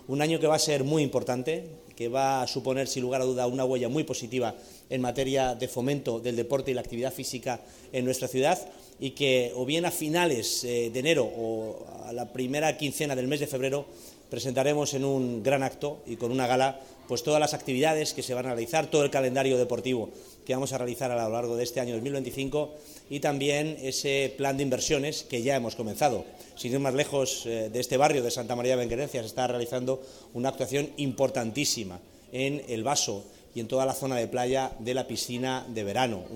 Un año que va a ser muy importante, que va a suponer, sin lugar a duda, una huella muy positiva en materia de fomento del deporte y la actividad física en nuestra ciudad, y que o bien a finales de enero o a la primera quincena del mes de febrero presentaremos en un gran acto y con una gala pues todas las actividades que se van a realizar, todo el calendario deportivo que vamos a realizar a lo largo de este año 2025 y también ese plan de inversiones que ya hemos comenzado. Sin ir más lejos, de este barrio de Santa María de Benquerencia se está realizando una actuación importantísima en el Baso y en toda la zona de playa de la piscina de verano.